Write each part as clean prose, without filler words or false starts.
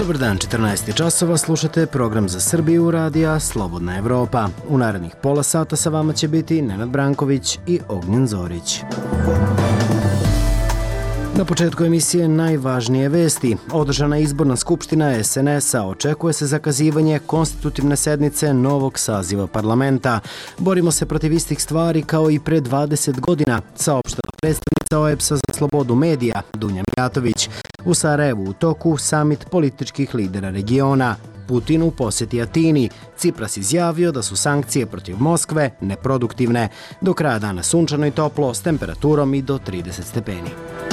Dobar dan, 14 časova, slušate program za Srbiju radija Slobodna Evropa. U narednih pola sata sa vama će biti Nenad Branković i Ognjen Zorić. Na početku emisije najvažnije vesti. Održana izborna skupština SNS-a, očekuje se zakazivanje konstitutivne sednice novog saziva parlamenta. Borimo se protiv istih stvari kao i pre 20 godina, saopštila predstavnica OEBS-a za slobodu medija Dunja Mijatović. U Sarajevu u toku samit političkih lidera regiona. Putin u posjeti Atini. Cipras izjavio da su sankcije protiv Moskve neproduktivne. Do kraja dana sunčano i toplo s temperaturom i do 30 stepeni.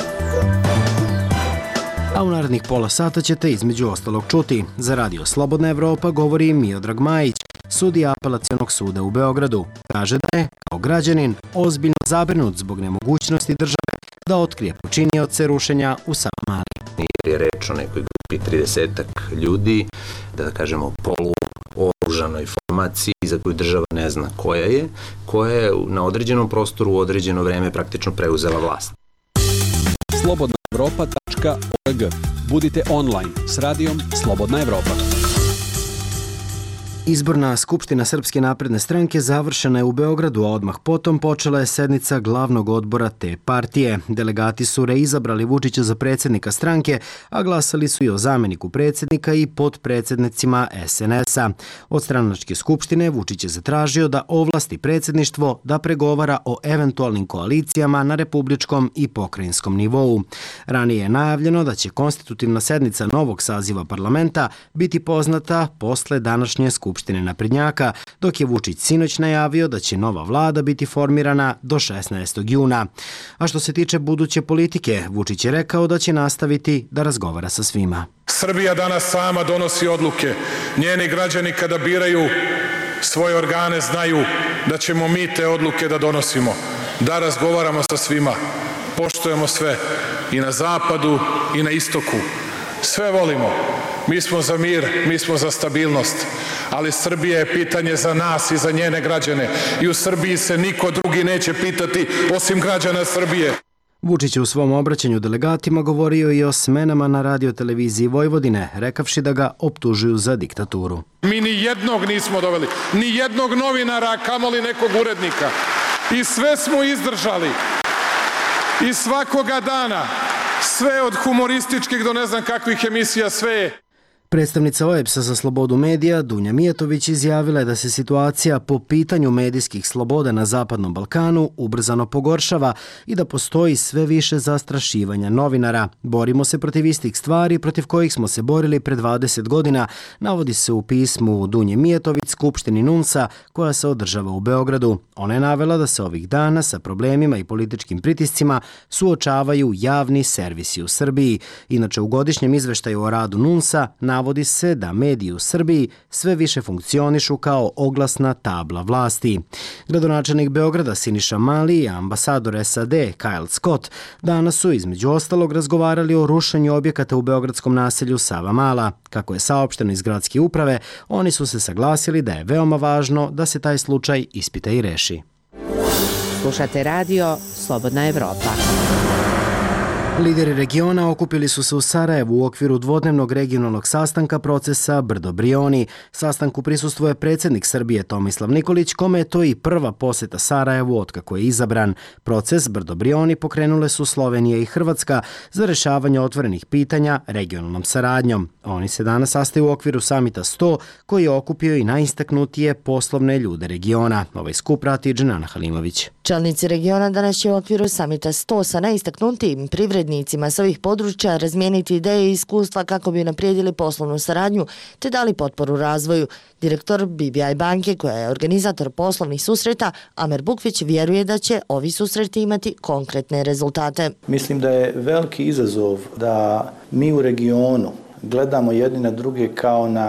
A u narednih pola sata ćete između ostalog čuti. Za radio Slobodna Evropa govori Miodrag Majić, sudija Apelacionog suda u Beogradu. Kaže da je, kao građanin, ozbiljno zabrinut zbog nemogućnosti države da otkrije počinioce rušenja u Savamali. Jer je reč o nekoj grupi 30-ak ljudi, da kažemo poluoružanoj formaciji za koju država ne zna koja je na određenom prostoru u određeno vreme praktično preuzela vlast. slobodnaevropa.org. Budite online s radijom Slobodna Evropa. Izborna skupština Srpske napredne stranke završena je u Beogradu, a odmah potom počela je sednica glavnog odbora te partije. Delegati su reizabrali Vučića za predsjednika stranke, a glasali su i o zamjeniku predsjednika i potpredsjednicima SNS-a. Od stranačke skupštine Vučić je zatražio da ovlasti predsjedništvo da pregovara o eventualnim koalicijama na republičkom i pokrajinskom nivou. Ranije je najavljeno da će konstitutivna sednica novog saziva parlamenta biti poznata posle današnje skupštine naprednjaka, dok je Vučić sinoć najavio da će nova vlada biti formirana do 16. juna. A što se tiče buduće politike, Vučić je rekao da će nastaviti da razgovara sa svima. Srbija danas sama donosi odluke. Njeni građani kada biraju svoje organe znaju da ćemo mi te odluke da donosimo, da razgovaramo sa svima. Poštujemo sve i na zapadu i na istoku. Sve volimo. Mi smo za mir, mi smo za stabilnost, ali Srbija je pitanje za nas i za njene građane i u Srbiji se niko drugi neće pitati osim građana Srbije. Vučić je u svom obraćanju delegatima govorio i o smenama na radioteleviziji Vojvodine, rekavši da ga optužuju za diktaturu. Mi ni jednog nismo doveli, ni jednog novinara, a kamoli nekog urednika. I sve smo izdržali. I svakoga dana, sve od humorističkih do ne znam kakvih emisija, sve je. Predstavnica OEBS-a za slobodu medija Dunja Mijatović izjavila je da se situacija po pitanju medijskih sloboda na Zapadnom Balkanu ubrzano pogoršava i da postoji sve više zastrašivanja novinara. Borimo se protiv istih stvari protiv kojih smo se borili pre 20 godina, navodi se u pismu Dunje Mijatović Skupštini NUNS-a koja se održava u Beogradu. Ona je navela da se ovih dana sa problemima i političkim pritiscima suočavaju javni servisi u Srbiji. Inače, u godišnjem izveštaju o radu NUNS-a navodi se da mediji u Srbiji sve više funkcionišu kao oglasna tabla vlasti. Gradonačelnik Beograda Siniša Mali i ambasador SAD Kyle Scott danas su između ostalog razgovarali o rušenju objekata u beogradskom naselju Savamala. Kako je saopšteno iz gradske uprave, oni su se saglasili da je veoma važno da se taj slučaj ispita i reši. Slušate radio Slobodna Evropa. Lideri regiona okupili su se u Sarajevu u okviru dvodnevnog regionalnog sastanka procesa Brdo-Brioni. Sastanku prisustvuje predsjednik Srbije Tomislav Nikolić, kome je to i prva posjeta Sarajevu otkako je izabran. Proces Brdo-Brioni pokrenule su Slovenija i Hrvatska za rješavanje otvorenih pitanja regionalnom saradnjom. Oni se danas sastaju u okviru samita 100, koji je okupio i najistaknutije poslovne ljude regiona. Ovaj skup prati Dženana Halimović. Čelnici regiona danas će u okviru samita 100 sa najistaknutijim privrednicima s ovih područja razmijeniti ideje i iskustva kako bi naprijedili poslovnu saradnju te dali potporu razvoju. Direktor BBI banke, koja je organizator poslovnih susreta, Amer Bukvić, vjeruje da će ovi susreti imati konkretne rezultate. Mislim da je veliki izazov da mi u regionu gledamo jedni na druge kao na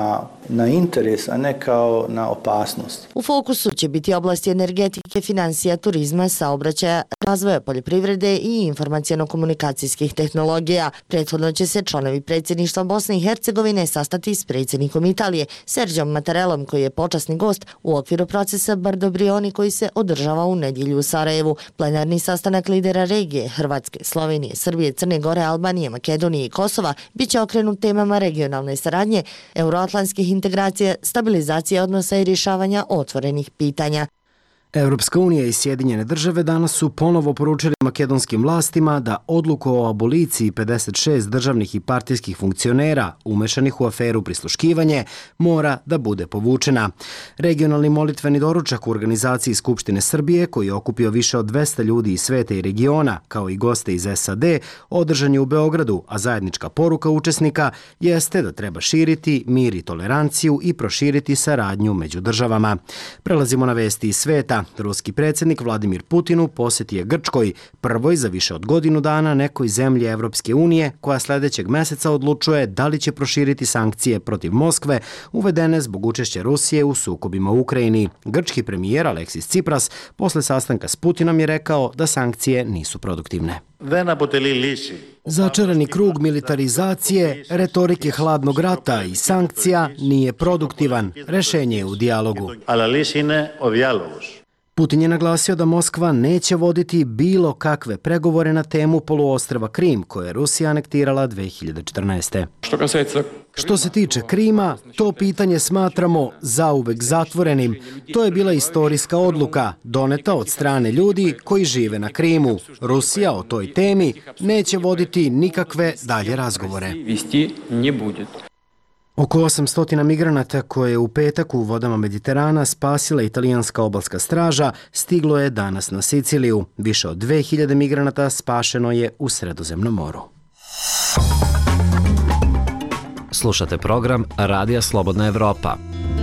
na interes, a ne kao na opasnost. U fokusu će biti oblasti energetike, financija, turizma, saobraćaja, razvoja poljoprivrede i informacijono-komunikacijskih tehnologija. Prethodno će se članovi predsjedništva Bosne i Hercegovine sastati s predsjednikom Italije, Serđom Mattarellom, koji je počasni gost u okviru procesa Bardo-Brioni koji se održava u nedjelju u Sarajevu. Plenarni sastanak lidera regije Hrvatske, Slovenije, Srbije, Crne Gore, Albanije, Makedonije i Kosova bit će okrenut temama regionalne saradnje, euroatlantskih integracija, stabilizacije odnosa i rješavanja otvorenih pitanja. Europska unija i Sjedinjene države danas su ponovo poručili makedonskim vlastima da odluku o aboliciji 56 državnih i partijskih funkcionera umešanih u aferu prisluškivanje mora da bude povučena. Regionalni molitveni doručak u organizaciji Skupštine Srbije, koji je okupio više od 200 ljudi iz sveta i regiona, kao i goste iz SAD, održan je u Beogradu, a zajednička poruka učesnika jeste da treba širiti mir i toleranciju i proširiti saradnju među državama. Prelazimo na vesti iz sveta. Ruski predsjednik Vladimir Putin u posjeti je Grčkoj, prvoj za više od godinu dana nekoj zemlji Evropske unije, koja sljedećeg mjeseca odlučuje da li će proširiti sankcije protiv Moskve uvedene zbog učešća Rusije u sukobima u Ukrajini. Grčki premijer Aleksis Tsipras posle sastanka s Putinom je rekao da sankcije nisu produktivne. Začarani krug militarizacije, retorike hladnog rata i sankcija nije produktivan. Rešenje je u dijalogu. Putin je naglasio da Moskva neće voditi bilo kakve pregovore na temu poluostrva Krim, koje je Rusija anektirala 2014. Što se tiče Krima, to pitanje smatramo zauvek zatvorenim. To je bila istorijska odluka, doneta od strane ljudi koji žive na Krimu. Rusija o toj temi neće voditi nikakve dalje razgovore. Oko 800 migranata koje je u petak u vodama Mediterana spasila italijanska obalska straža stiglo je danas na Siciliju. Više od 2000 migranata spašeno je u Sredozemnom moru. Slušate program Radija Slobodna Evropa.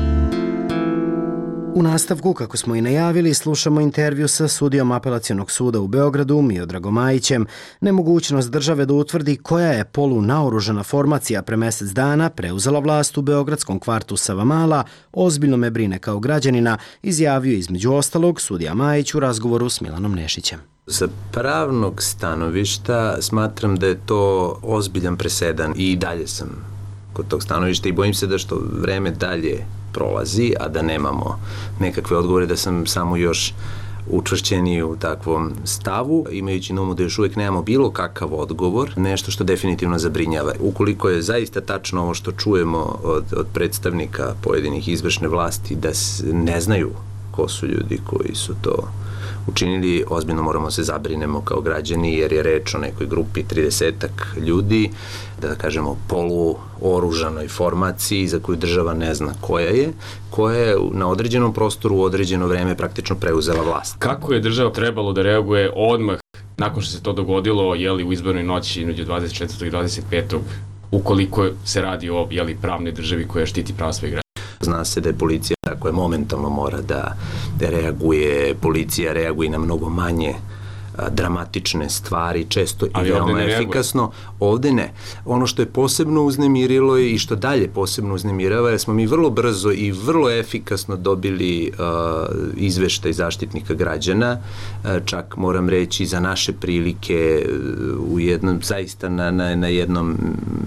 U nastavku, kako smo i najavili, slušamo intervju sa sudijom Apelacionog suda u Beogradu, Miodragom Majićem. Nemogućnost države da utvrdi koja je polunaoružana formacija pre mjesec dana preuzela vlast u beogradskom kvartu Savamala ozbiljno me brine kao građanina, izjavio između ostalog sudija Majić u razgovoru s Milanom Nešićem. Sa pravnog stanovišta smatram da je to ozbiljan presedan i dalje sam kod tog stanovišta i bojim se da što vreme dalje prolazi, a da nemamo nekakve odgovore, da sam samo još učvršćeni u takvom stavu, imajući na umu da još uvijek nemamo bilo kakav odgovor, nešto što definitivno zabrinjava. Ukoliko je zaista tačno ovo što čujemo od predstavnika pojedinih izvršne vlasti, da ne znaju ko su ljudi koji su to učinili, ozbiljno moramo se zabrinemo kao građani, jer je reč o nekoj grupi 30-ak ljudi, da kažemo poluoružanoj formaciji za koju država ne zna koja je na određenom prostoru u određeno vreme praktično preuzela vlast. Kako je država trebalo da reaguje odmah nakon što se to dogodilo, u izbornoj noći između 24. i 25. ukoliko se radi o pravnoj državi koja štiti prava svojih građana? Zna se da je policija koja momentalno mora da reaguje, policija reaguje na mnogo manje dramatične stvari, često i veoma efikasno. Ovde ne. Ono što je posebno uznemirilo i što dalje posebno uznemirava je smo mi vrlo brzo i vrlo efikasno dobili izveštaj Zaštitnika građana, čak moram reći za naše prilike u jednom, zaista na jednom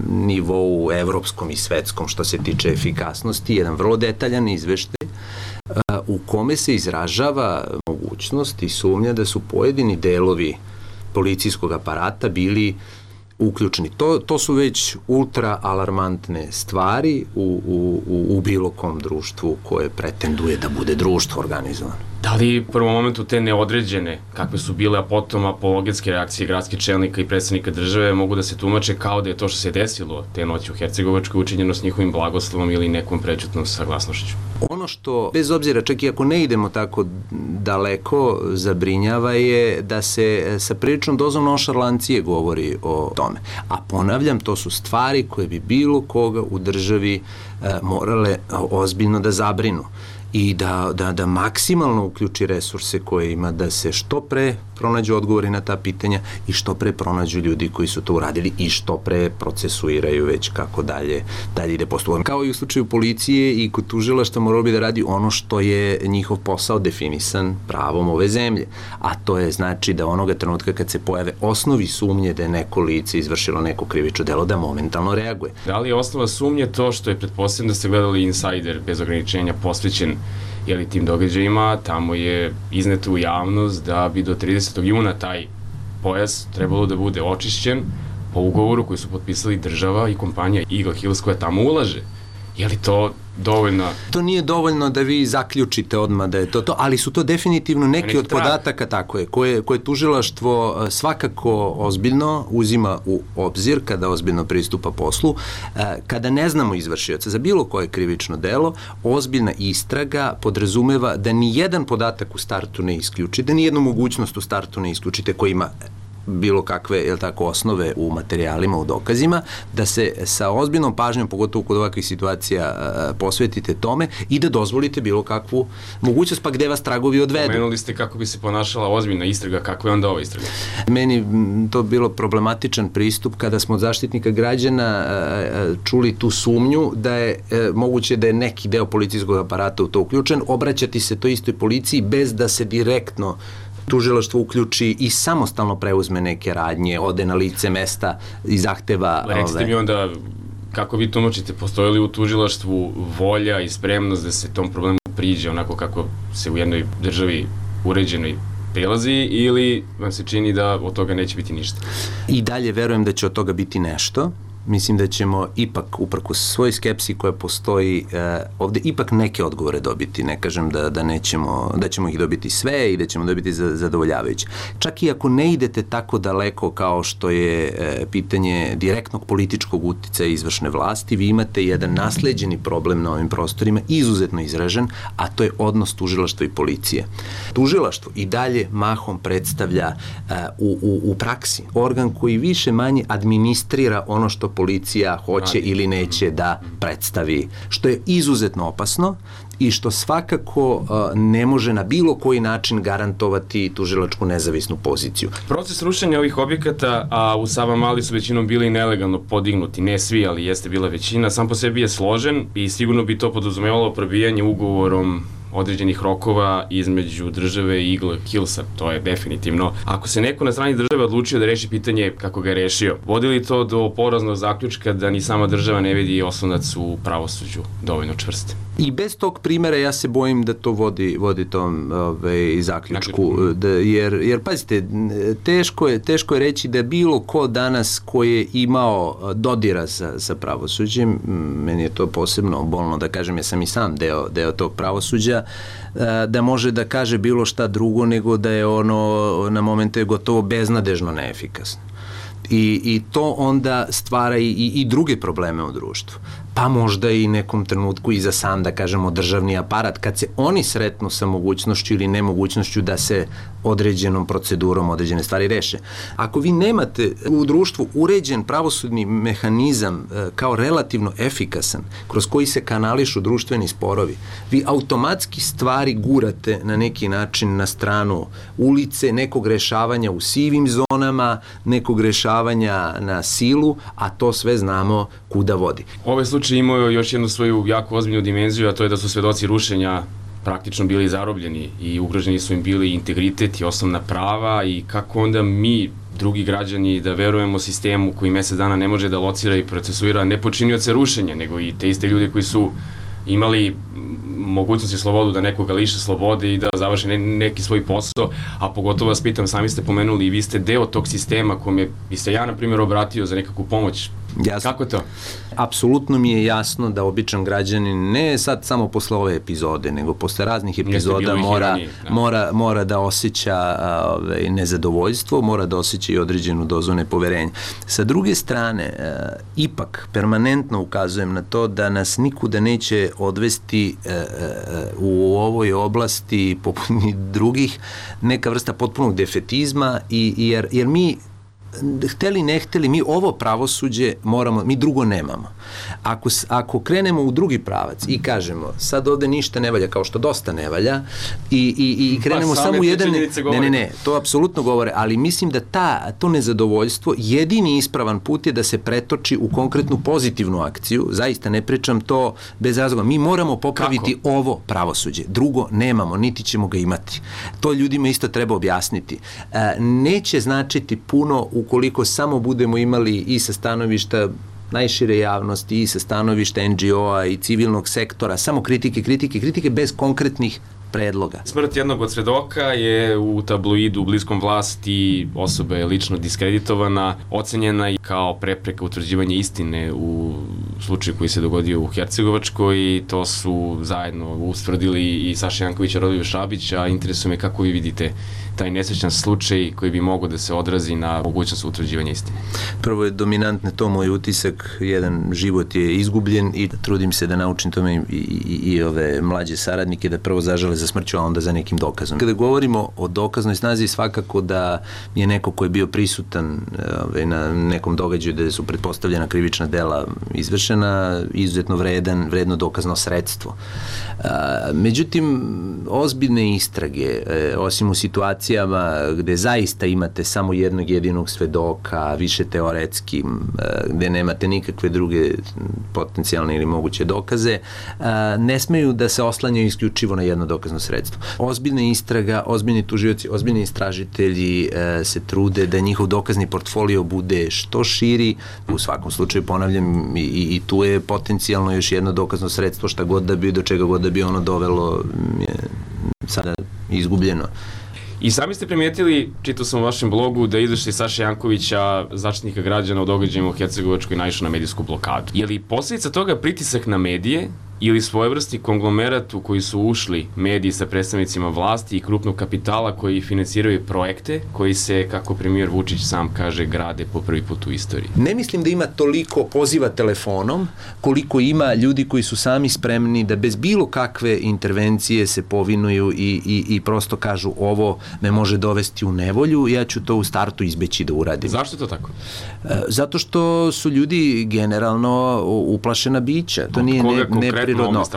nivou evropskom i svetskom što se tiče efikasnosti, jedan vrlo detaljan izveštaj u kome se izražava mogućnost i sumnja da su pojedini delovi policijskog aparata bili uključeni. To su već ultra alarmantne stvari u bilo kom društvu koje pretenduje da bude društvo organizovano. Da li u prvom momentu te neodređene, kakve su bile, a potom apologetske reakcije gradskih čelnika i predstavnika države mogu da se tumače kao da je to što se desilo te noći u Hercegovačkoj učinjeno s njihovim blagoslovom ili nekom prečutnom saglasnošću? Ono što, bez obzira, čak i ako ne idemo tako daleko, zabrinjava je da se sa priličnom dozom nonšalancije govori o tome. A ponavljam, to su stvari koje bi bilo koga u državi morale ozbiljno da zabrinu. i da maksimalno uključi resurse koje ima, da se što pre pronađu odgovori na ta pitanja i što pre pronađu ljudi koji su to uradili i što pre procesuiraju već kako dalje ide postupak. Kao i u slučaju policije i kod tužilaštva moralo bi da radi ono što je njihov posao definisan pravom ove zemlje, a to je znači da onoga trenutka kad se pojave osnovi sumnje da je neko lice izvršilo neko krivično delo, da momentalno reaguje. Da li je osnova sumnje to što je, pretpostavljam da ste gledali Insider bez ograničenja posvećen tim događajima, tamo je izneto u javnost da bi do 30. juna taj pojas trebalo da bude očišćen po ugovoru koji su potpisali država i kompanija Eagle Hills koja tamo ulaže. Je li to dovoljno? To nije dovoljno da vi zaključite odmah da je to, ali su to definitivno neki od podataka, tako je, koje tužilaštvo svakako ozbiljno uzima u obzir kada ozbiljno pristupa poslu. Kada ne znamo izvršioca za bilo koje krivično delo, ozbiljna istraga podrazumeva da ni jedan podatak u startu ne isključi, da ni jednu mogućnost u startu ne isključite koji ima bilo kakve, osnove u materijalima, u dokazima, da se sa ozbiljnom pažnjom, pogotovo kod ovakvih situacija, posvetite tome i da dozvolite bilo kakvu mogućnost, pa gde vas tragovi odvedu. Pomenuli ste kako bi se ponašala ozbiljna istraga, kako je onda ova istraga? Meni to bilo problematičan pristup kada smo od Zaštitnika građana čuli tu sumnju da je moguće da je neki deo policijskog aparata u to uključen, obraćati se toj istoj policiji bez da se direktno tužilaštvo uključi i samostalno preuzme neke radnje, ode na lice mesta i zahteva... Recite mi onda, kako vi tumačite, postoji li u tužilaštvu volja i spremnost da se tom problemu priđe onako kako se u jednoj državi uređenoj prilazi, ili vam se čini da od toga neće biti ništa? I dalje verujem da će od toga biti nešto. Mislim da ćemo ipak, uprkos svoj skepsi koja postoji, ovde ipak neke odgovore dobiti. Ne kažem da ćemo ih dobiti sve i da ćemo dobiti zadovoljavajuće. Čak i ako ne idete tako daleko kao što je pitanje direktnog političkog uticaja izvršne vlasti, vi imate jedan nasleđeni problem na ovim prostorima, izuzetno izražen, a to je odnos tužilaštva i policije. Tužilaštvo i dalje mahom predstavlja u praksi organ koji više manje administrira ono što policija hoće ili neće da predstavi, što je izuzetno opasno i što svakako ne može na bilo koji način garantovati tužilačku nezavisnu poziciju. Proces rušenja ovih objekata, a u Savamali su većinom bili nelegalno podignuti, ne svi, ali jeste bila većina, sam po sebi je složen i sigurno bi to podrazumevalo probijanje ugovorom određenih rokova između države i Eagle Hillsa, to je definitivno. Ako se neko na strani države odlučio da reši pitanje kako ga je rešio, vodi li to do poraznog zaključka da ni sama država ne vidi oslonac u pravosuđu dovoljno čvrst? I bez tog primera ja se bojim da to vodi tom zaključku, jer pazite, teško je reći da bilo ko danas ko je imao dodira sa pravosuđem, meni je to posebno bolno da kažem, ja sam i sam deo tog pravosuđa, da može da kaže bilo šta drugo nego da je ono na momente gotovo beznadežno neefikasno. I to onda stvara i druge probleme u društvu. Pa možda i nekom trenutku i za sam, da kažemo, državni aparat, kad se oni sretnu sa mogućnošću ili nemogućnošću da se određenom procedurom određene stvari reše. Ako vi nemate u društvu uređen pravosudni mehanizam kao relativno efikasan, kroz koji se kanališu društveni sporovi, vi automatski stvari gurate na neki način na stranu ulice, nekog rešavanja u sivim zonama, nekog rešavanja na silu, a to sve znamo kuda vodi. Ovaj slučaj imao još jednu svoju jako ozbiljnu dimenziju, a to je da su svedoci rušenja praktično bili zarobljeni i ugroženi su im bili integritet i osnovna prava, i kako onda mi, drugi građani, da verujemo sistemu koji mesec dana ne može da locira i procesuira ne počinioce rušenja, nego i te iste ljudi koji su imali mogućnost i slobodu da nekoga liše slobode i da završe neki svoj posao, a pogotovo vas pitam, sami ste pomenuli i vi ste deo tog sistema kome bi se ja, na primjer, obratio za nekakvu pomoć. Jasno. Kako to? Apsolutno mi je jasno da običan građanin, ne sad samo posle ove epizode, nego posle raznih epizoda mora da osjeća nezadovoljstvo, mora da osjeća i određenu dozu nepoverenja. Sa druge strane, ipak permanentno ukazujem na to da nas nikuda neće odvesti u ovoj oblasti, poput drugih, neka vrsta potpunog defetizma, jer mi hteli ne hteli, mi ovo pravosuđe moramo, mi drugo nemamo. Ako krenemo u drugi pravac i kažemo, sad ovde ništa ne valja, kao što dosta ne valja, i krenemo samo u jedan... Ne, to apsolutno govore, ali mislim da to nezadovoljstvo, jedini ispravan put je da se pretoči u konkretnu pozitivnu akciju, zaista ne pričam to bez razloga, mi moramo popraviti ovo pravosuđe, drugo nemamo, niti ćemo ga imati. To ljudima isto treba objasniti. Neće značiti puno ukoliko samo budemo imali i sa stanovišta najšire javnosti i sa stanovišta NGO-a i civilnog sektora, samo kritike bez konkretnih predloga. Smrt jednog od svedoka je u tabloidu bliskom vlasti, osoba je lično diskreditovana, ocenjena i kao prepreka utvrđivanja istine u slučaju koji se dogodio u Hercegovačkoj i to su zajedno ustvrdili i Saša Janković i Rodoljub Šabić, a interesuje me kako vi vidite taj nesrećan slučaj koji bi mogao da se odrazi na mogućnost utvrđivanja istine. Prvo je dominantno to moj utisak, jedan život je izgubljen i trudim se da naučim tome i ove mlađe saradnike da prvo zažale za smrću, a onda za nekim dokazom. Kada govorimo o dokaznoj snazi, svakako da je neko ko je bio prisutan na nekom događaju gde su pretpostavljena krivična dela izvršena, izuzetno vredno dokazno sredstvo. Međutim, ozbiljne istrage, osim u situacijama gde zaista imate samo jednog jedinog svedoka, više teoretski, gde nemate nikakve druge potencijalne ili moguće dokaze, ne smeju da se oslanjaju isključivo na jedno dokazno sredstvo. Ozbiljna istraga, ozbiljni tužioci, ozbiljni istražitelji se trude da njihov dokazni portfolio bude što širi. U svakom slučaju, ponavljam, i tu je potencijalno još jedno dokazno sredstvo, šta god da bi, do čega god da bi ono dovelo, je sada izgubljeno. I sami ste primetili, čitao sam u vašem blogu, da izveštaj Saše Jankovića, Zaštitnika građana o događajima u Hercegovačkoj, naišao na medijsku blokadu. Je li posledica toga pritisak na medije ili svojevrsni konglomerat u koji su ušli mediji sa predstavnicima vlasti i krupnog kapitala koji finansiraju projekte koji se, kako premijer Vučić sam kaže, grade po prvi put u istoriji? Ne mislim da ima toliko poziva telefonom koliko ima ljudi koji su sami spremni da bez bilo kakve intervencije se povinuju i prosto kažu ovo me može dovesti u nevolju, ja ću to u startu izbeći da uradim. Zašto je to tako? Zato što su ljudi generalno uplašena bića. To nije neprirodno.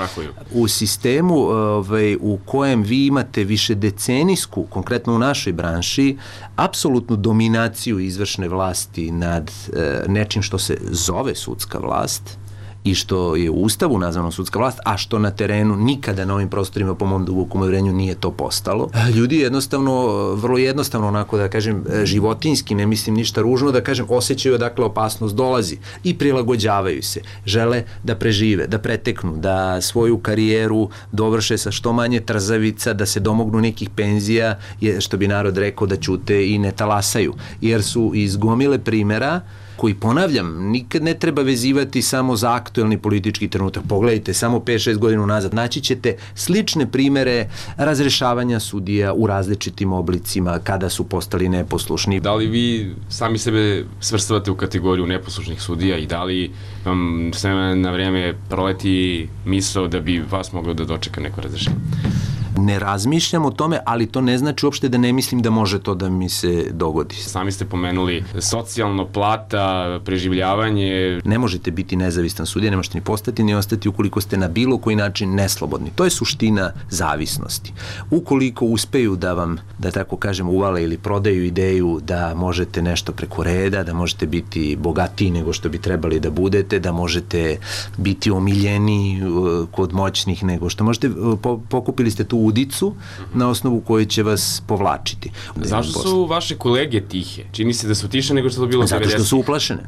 U sistemu u kojem vi imate više decenijsku, konkretno u našoj branši, apsolutnu dominaciju izvršne vlasti nad nečim što se zove sudska vlast i što je u Ustavu nazvano sudska vlast, a što na terenu nikada na ovim prostorima, po mom dubokom uverenju, nije to postalo. Ljudi jednostavno, vrlo jednostavno, onako da kažem, životinjski, ne mislim ništa ružno, da kažem, osjećaju odakle opasnost dolazi i prilagođavaju se. Žele da prežive, da preteknu, da svoju karijeru dovrše sa što manje trzavica, da se domognu nekih penzija, što bi narod rekao, da ćute i ne talasaju. Jer su iz gomile primera koji, ponavljam, nikad ne treba vezivati samo za aktuelni politički trenutak. Pogledajte, samo 5-6 godina nazad naći ćete slične primere razrešavanja sudija u različitim oblicima kada su postali neposlušni. Da li vi sami sebe svrstavate u kategoriju neposlušnih sudija i da li vam sve na vreme proleti misao da bi vas moglo da dočeka neko razrešenje? Ne razmišljam o tome, ali to ne znači uopšte da ne mislim da može to da mi se dogodi. Sami ste pomenuli socijalno, plata, preživljavanje. Ne možete biti nezavistan sudija, ne možete ni postati ni ostati ukoliko ste na bilo koji način neslobodni. To je suština zavisnosti. Ukoliko uspeju da vam, da tako kažem, uvale ili prodaju ideju da možete nešto preko reda, da možete biti bogatiji nego što bi trebali da budete, da možete biti omiljeniji kod moćnih nego što možete, pokupili ste tu udicu na osnovu koje će vas povlačiti. Zašto su vaše kolege tihe? Čini se da su tiše nego što je bilo 90. Zato što su uplašene.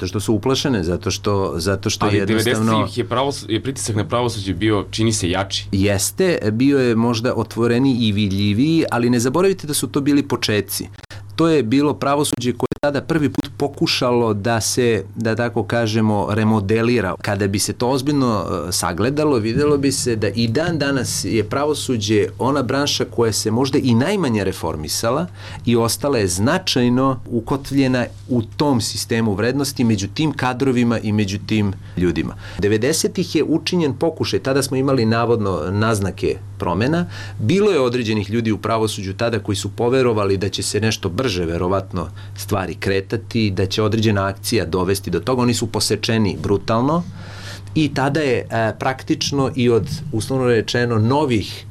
Zato što ali jednostavno... Ali 90-ih je pritisak na pravosuđe bio, čini se, jači. Jeste, bio je možda otvoreniji i vidljiviji, ali ne zaboravite da su to bili početci. To je bilo pravosuđe koje je tada prvi put pokušalo da se, da tako kažemo, remodelira. Kada bi se to ozbiljno sagledalo, videlo bi se da i dan danas je pravosuđe ona branša koja se možda i najmanje reformisala i ostala je značajno ukotvljena u tom sistemu vrednosti među tim kadrovima i među tim ljudima. 90-ih je učinjen pokušaj, tada smo imali navodno naznake promena. Bilo je određenih ljudi u pravosuđu tada koji su poverovali da će se nešto brže verovatno stvari stvari kretati, da će određena akcija dovesti do toga. Oni su posečeni brutalno i tada je praktično i od, uslovno rečeno, novih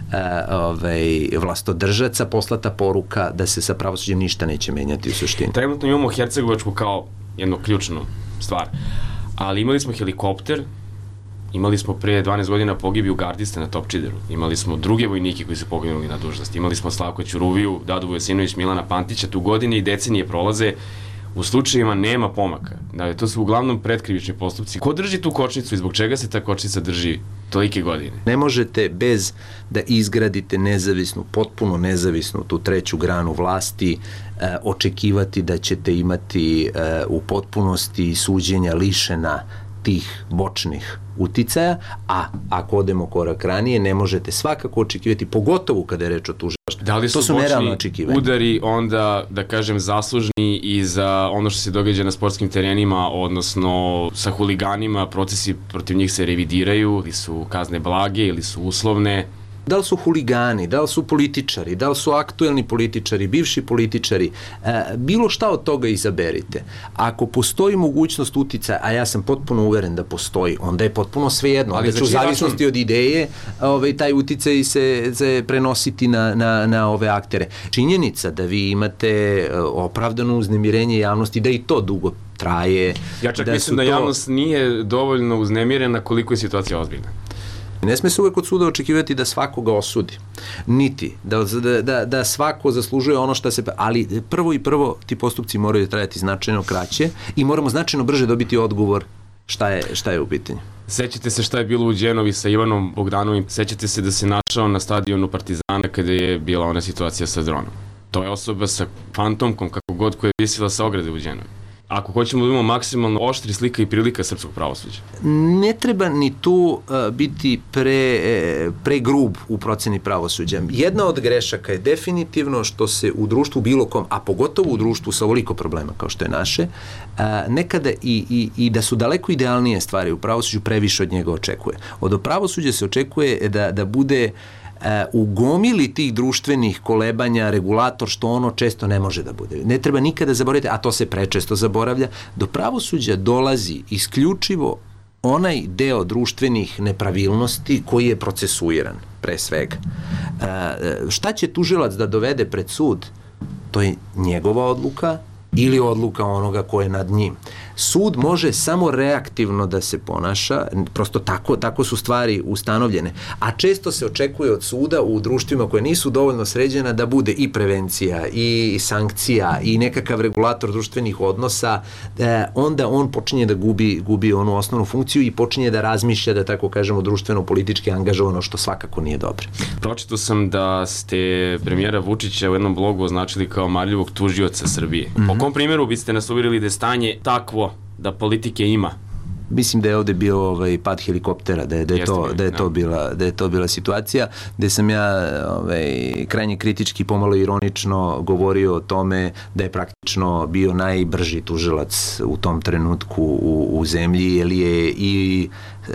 vlastodržaca poslata poruka da se sa pravosuđem ništa neće menjati u suštini. Trenutno imamo Hercegovačku kao jednu ključnu stvar, ali imali smo helikopter, imali smo pre 12 godina pogibiju gardiste na Topčideru, imali smo druge vojnike koji su poginuli na dužnosti, imali smo Slavko Ćuruviju, Dadu Vujasinović, Milana Pantića, tu godine i decenije prolaze, u slučajima nema pomaka. Dakle, to su uglavnom predkrivični postupci. Ko drži tu kočnicu i zbog čega se ta kočnica drži tolike godine? Ne možete bez da izgradite nezavisnu, potpuno nezavisnu tu treću granu vlasti očekivati da ćete imati u potpunosti suđenja lišena tih bočnih uticaja, a ako odemo korak ranije, ne možete svakako očekivati, pogotovo kada je reč o tužilaštvu. Da li su bočni udari onda, da kažem, zaslužni i za ono što se događa na sportskim terenima, odnosno sa huliganima, procesi protiv njih se revidiraju, ili su kazne blage, ili su uslovne? Da li su huligani, da li su političari, da li su aktuelni političari, bivši političari, bilo šta od toga izaberite. Ako postoji mogućnost uticaja, a ja sam potpuno uveren da postoji, onda je potpuno svejedno. Ali u zavisnosti od ideje, taj uticaj se prenositi na ove aktere. Činjenica da vi imate opravdano uznemirenje javnosti, da i to dugo traje. Ja čak mislim da javnost nije dovoljno uznemirena koliko je situacija ozbiljna. Ne sme se uvek od suda očekivati da svakoga osudi, niti da svako zaslužuje ono što se... Ali prvo ti postupci moraju trajati značajno kraće i moramo značajno brže dobiti odgovor šta je u pitanju. Sećate se šta je bilo u Đenovi sa Ivanom Bogdanovim, sećate se da se našao na stadionu Partizana kada je bila ona situacija sa dronom. To je osoba sa fantomkom, kako god, koja je visila sa ograde u Đenovi. Ako hoćemo da imamo maksimalno oštri slika i prilika srpskog pravosuđa. Ne treba ni tu biti pre grub u proceni pravosuđa. Jedna od grešaka je definitivno što se u društvu bilo kom, a pogotovo u društvu sa ovoliko problema kao što je naše, nekada i da su daleko idealnije stvari u pravosuđu, previše od njega očekuje. Od pravosuđa se očekuje da bude u gomili tih društvenih kolebanja regulator, što ono često ne može da bude. Ne treba nikada zaboraviti, a to se prečesto zaboravlja, do pravosuđa dolazi isključivo onaj deo društvenih nepravilnosti koji je procesuiran, pre svega. Šta će tužilac da dovede pred sud? To je njegova odluka ili odluka onoga ko je nad njim. Sud može samo reaktivno da se ponaša, prosto tako su stvari ustanovljene, a često se očekuje od suda u društvima koje nisu dovoljno sređena da bude i prevencija, i sankcija, i nekakav regulator društvenih odnosa, onda on počinje da gubi onu osnovnu funkciju i počinje da razmišlja, da tako kažemo, društveno-politički angažovano, što svakako nije dobro. Pročitao sam da ste premijera Vučića u jednom blogu označili kao marljivog tužioca Srbije. Po kom primjeru biste nas uvjerili da je stanje takvo da politike ima? Mislim da je ovde bio pad helikoptera, da je to bila situacija, gde sam ja krajnje kritički, pomalo ironično govorio o tome da je praktično bio najbrži tužilac u tom trenutku u zemlji, jer je i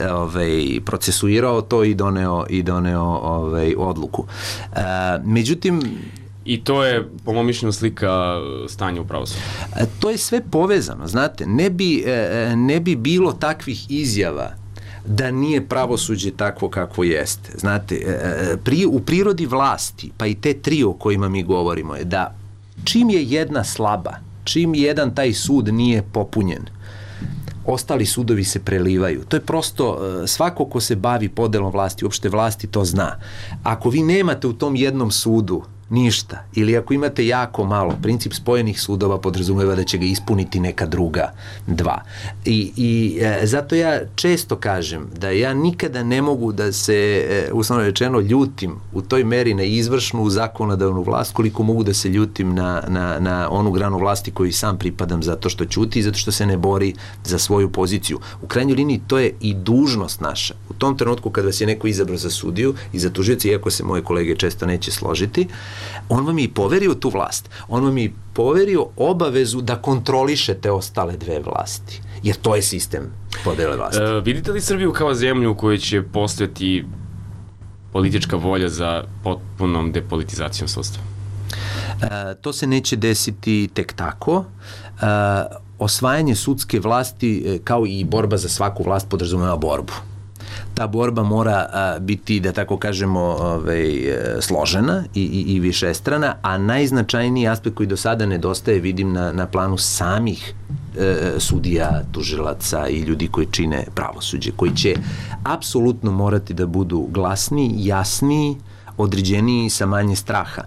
procesuirao to i doneo odluku. Međutim, i to je, po mom mišljenju, slika stanja u pravosuđu. To je sve povezano, znate. Ne bi bilo takvih izjava da nije pravosuđe takvo kakvo jeste. Znate, u prirodi vlasti, pa i te tri o kojima mi govorimo, je da čim je jedna slaba, čim jedan taj sud nije popunjen, ostali sudovi se prelivaju. To je prosto, svako ko se bavi podelom vlasti, uopšte vlasti, to zna. Ako vi nemate u tom jednom sudu ništa, ili ako imate jako malo, princip spojenih sudova podrazumeva da će ga ispuniti neka druga dva. I zato ja često kažem da ja nikada ne mogu da se, uslovno rečeno, ljutim u toj meri na izvršnu zakonodavnu vlast, koliko mogu da se ljutim na onu granu vlasti koju sam pripadam, zato što ćuti i zato što se ne bori za svoju poziciju. U krajnjoj liniji to je i dužnost naša. U tom trenutku kad vas je neko izabrao za sudiju i za tužioca, iako se moje kolege često neće složiti, on vam je i poverio tu vlast. On vam je i poverio obavezu da kontrolišete ostale dve vlasti. Jer to je sistem podele vlasti. Vidite li Srbiju kao zemlju u kojoj će postojati politička volja za potpunom depolitizacijom sudstva? To se neće desiti tek tako. Osvajanje sudske vlasti, kao i borba za svaku vlast, podrazumeva borbu. Ta borba mora biti, da tako kažemo, složena i višestrana, a najznačajniji aspekt koji do sada nedostaje vidim na planu samih sudija, tužilaca i ljudi koji čine pravosuđe, koji će apsolutno morati da budu glasniji, jasniji, određeniji, sa manje straha.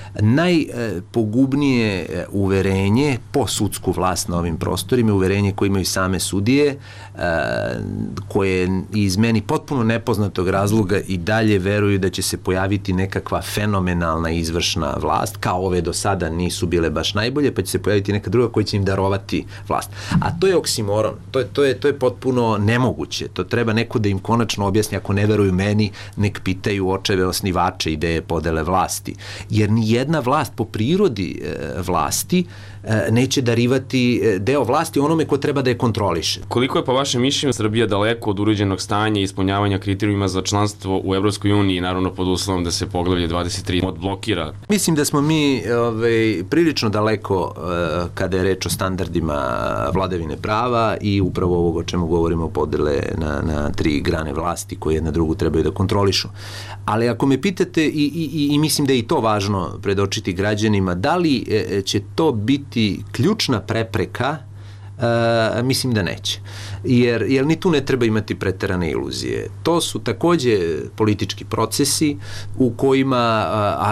Najpogubnije uverenje po sudsku vlast na ovim prostorima, uverenje koje imaju same sudije, koje iz meni potpuno nepoznatog razloga i dalje veruju da će se pojaviti nekakva fenomenalna izvršna vlast, kao ove do sada nisu bile baš najbolje, pa će se pojaviti neka druga koja će im darovati vlast. A to je oksimoron, to je potpuno nemoguće. To treba neko da im konačno objasni, ako ne veruju meni, nek pitaju očeve osnivače ideje podele vlasti. Jer ni jedna vlast po prirodi vlasti neće darivati deo vlasti onome ko treba da je kontroliše. Koliko je po vašem mišljenju Srbija daleko od uređenog stanja i ispunjavanja kriterijuma za članstvo u Evropskoj uniji, naravno pod uslovom da se poglavlje 23 odblokira? Mislim da smo mi prilično daleko kada je reč o standardima vladavine prava i upravo ovog o čemu govorimo, podele na tri grane vlasti koje jedna drugu trebaju da kontrolišu. Ali ako me pitate, i mislim da je i to važno predočiti građanima, da li će to biti ključna prepreka, mislim da neće. Jer ni tu ne treba imati preterane iluzije. To su takođe politički procesi u kojima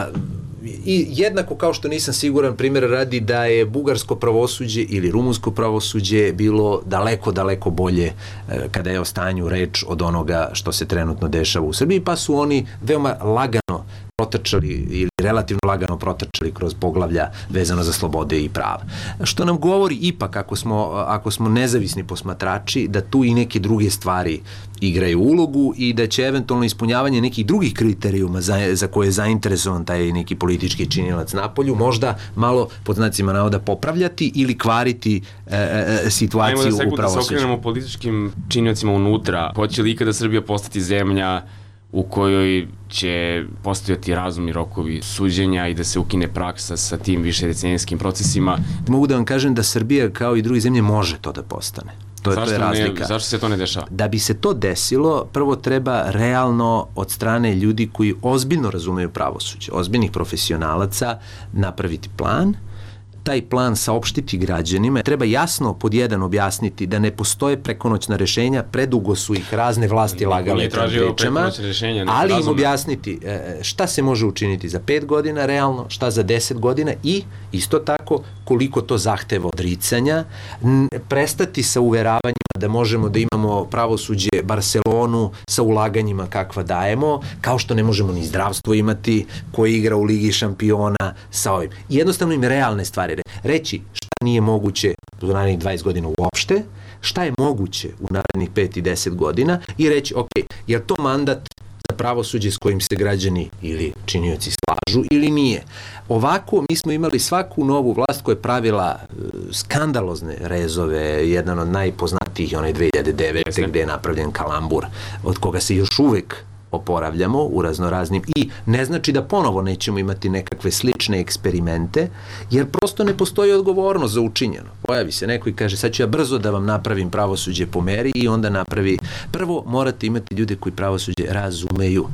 i jednako kao što nisam siguran, primjer radi, da je bugarsko pravosuđe ili rumunsko pravosuđe bilo daleko bolje kada je o stanju reč od onoga što se trenutno dešava u Srbiji, pa su oni veoma lagano protrčali ili relativno lagano protrčali kroz poglavlja vezano za slobode i prava. Što nam govori ipak, ako smo nezavisni posmatrači, da tu i neke druge stvari igraju ulogu i da će eventualno ispunjavanje nekih drugih kriterijuma za koje je zainteresovan taj neki politički činilac napolju možda malo, pod znacima navoda, popravljati ili kvariti situaciju u pravosuđu. Da se okrenemo političkim činiocima unutra. Hoće li ikada Srbija postati zemlja u kojoj će postojati razumni rokovi suđenja i da se ukine praksa sa tim višedecenijskim procesima? Mogu da vam kažem da Srbija, kao i druge zemlje, može to da postane. To je razlika. Zašto se to ne dešava? Da bi se to desilo, prvo treba realno od strane ljudi koji ozbiljno razumeju pravosuđe, ozbiljnih profesionalaca, napraviti plan, taj plan saopštiti građanima. Treba jasno pod jedan objasniti da ne postoje prekonoćna rešenja, predugo su ih razne vlasti lagale pričama, ali im objasniti šta se može učiniti za 5 godina realno, šta za 10 godina i isto tako koliko to zahteva odricanja, prestati sa uveravanjima da možemo da imamo pravosuđe Barcelonu sa ulaganjima kakva dajemo, kao što ne možemo ni zdravstvo imati koje igra u Ligi šampiona sa ovim. Jednostavno im realne stvari reći šta nije moguće u narednih 20 godina uopšte, šta je moguće u narednih 5 i 10 godina i reći, ok, je to mandat za pravosuđe s kojim se građani ili činioci slažu ili nije. Ovako, mi smo imali svaku novu vlast koja je pravila skandalozne rezove, jedan od najpoznatijih, onaj 2009. gde je napravljen kalambur, od koga se još uvek oporavljamo u raznoraznim i ne znači da ponovo nećemo imati nekakve slične eksperimente, jer prosto ne postoji odgovornost za učinjeno. Pojavi se neko i kaže sad ću ja brzo da vam napravim pravosuđe po meri i onda napravi. Prvo morate imati ljude koji pravosuđe razumeju.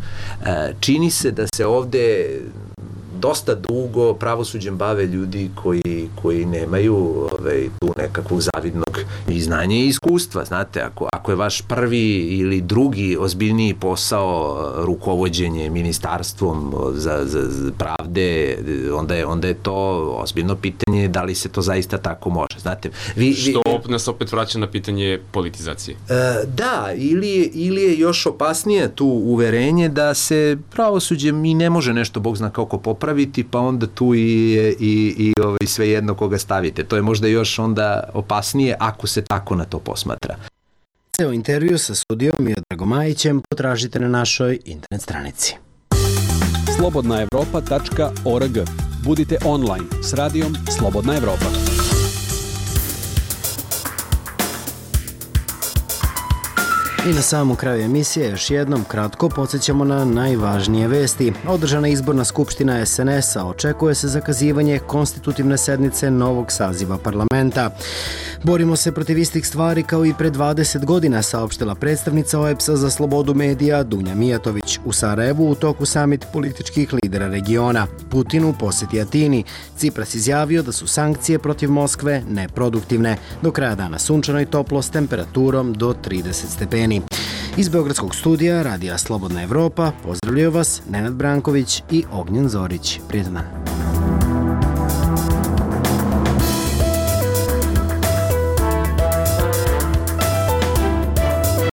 Čini se da se ovde dosta dugo pravosuđem bave ljudi koji nemaju tu nekakvog zavidnog i znanja i iskustva. Znate, ako je vaš prvi ili drugi ozbiljniji posao rukovođenje ministarstvom za pravde, onda je to ozbiljno pitanje da li se to zaista tako može. Znate, što nas opet vraća na pitanje politizacije. Da, ili je još opasnije tu uverenje da se pravosuđe i ne može nešto, Bog zna kako popraviti, pa onda tu i sve jedno koga stavite. To je možda još onda opasnije ako se tako na to posmatra. Ceo intervju sa sudijom Miodragom Majićem potražite na našoj internet stranici. slobodnaevropa.org. Budite online s radijom Slobodna Evropa. I na samom kraju emisije još jednom kratko podsjećamo na najvažnije vesti. Održana izborna skupština SNS-a, očekuje se zakazivanje konstitutivne sednice novog saziva parlamenta. Borimo se protiv istih stvari kao i pre 20 godina, saopštila predstavnica OEBS-a za slobodu medija Dunja Mijatović u Sarajevu u toku samit političkih lidera regiona. Putin u posjeti Atini. Cipras izjavio da su sankcije protiv Moskve neproduktivne. Do kraja dana sunčano i toplo s temperaturom do 30 stepeni. Iz Beogradskog studija Radija Slobodna Evropa pozdravljaju vas Nenad Branković i Ognjen Zorić. Prijetan dan.